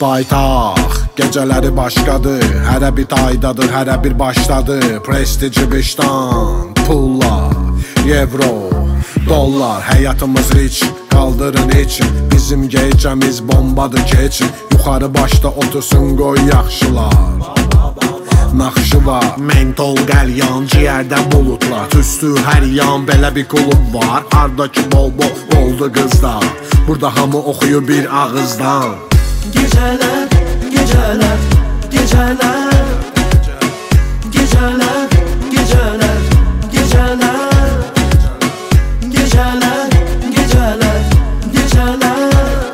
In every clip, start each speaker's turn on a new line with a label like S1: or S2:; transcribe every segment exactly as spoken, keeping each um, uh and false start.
S1: Paytaxt gecələri başqadır, hərə bir taydadır, hərə bir başdadır. Prestiji vicdan, pullar, evro, dollar. Həyatımız rich, qaldırın için. Bizim gecəmiz bombadır keçin. Yuxarı başda otursun qoy yaxşılar. Naxşı var, mentol qəlyan, ciyərdə bulutlar. Tüstü hər yan, belə bir klub var. Ardakı bol bol oldu qızlar. Burada hamı oxuyur bir ağızdan.
S2: Geceler, geceler, geceler, geceler, geceler, geceler, geceler, geceler, geceler,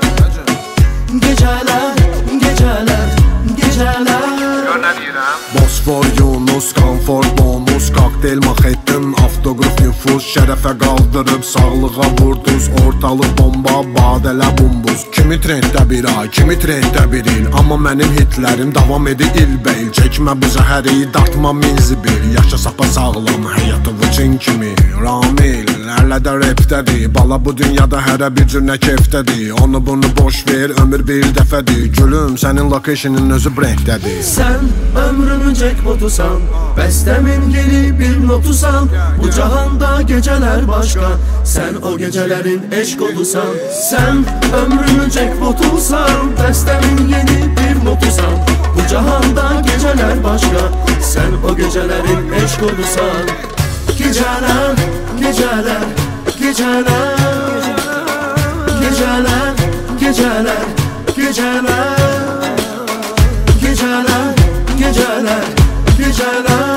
S2: geceler, geceler, geceler.
S1: Bosfor, Yunus, komfort, bonus, kokteyl, maxettin, avtoqraf, nüfus. Şərəfə qaldırıb, sağlığa vurduz. Ortalıq bomba, badələ bumbuz. Kimi trenddə bir ay, kimi trenddə bir il. Amma mənim hitlərim davam edir ilbəil. Çəkmə bu zəhəri, dartma minzibil. Yaşa sapa sağlam, həyatı vıçın kimi. Ramil, ərlə də repdədir. Bala bu dünyada hərə bir cür nə kefdədir. Onu bunu boş ver, ömür bir dəfədir. Gülüm, sənin location'ın özü brendədir.
S2: Sen ömrümün jackpotusan, bestemin yeni bir notusan. Bu cahanda geceler başka, sen o gecelerin eşk olusan. Sen ömrümün jackpotusan, bestemin yeni bir notusan. Bu cahanda geceler başka, sen o gecelerin eşk olusan. Geceler, geceler, geceler, geceler, geceler, geceler, geceler, geceler, geceler,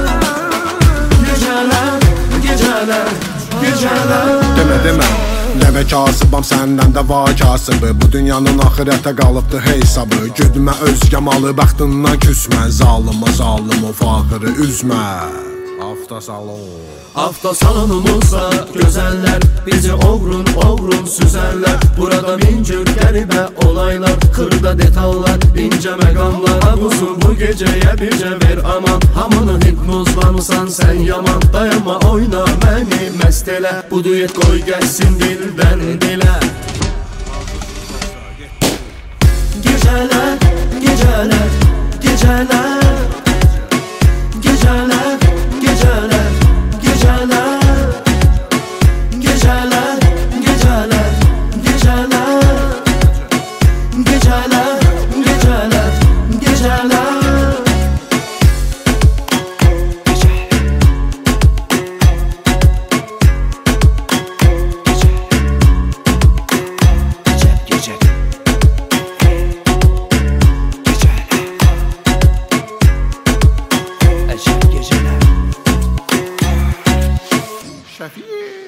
S2: geceler, geceler, geceler.
S1: Demə, demə, dəvə kasıbam, səndən də var kasıbı. Bu dünyanın axirətə qalıbdı hesabı. Güdmə özgə malı, bəxtindən küsmə. Zalıma, zalım o fağırı üzmə. Avtosalon.
S2: Avtosalonumuzda gözeller bizi ovrun ovrun süzerler. Burada bin cür qəribə olaylar, xırda detallar, ince məqamlar. Abuzu bu geceye bircə ver aman, hamını hipnozlamısan sen yaman. Dayanma oyna məni məst elə, bu düet qoy gəlsin dildən dilə. Geceler, geceler, geceler, geceler, geceler, geceler, geceler, geceler, geceler, geceler, geceler, geceler.
S1: Şəfiq.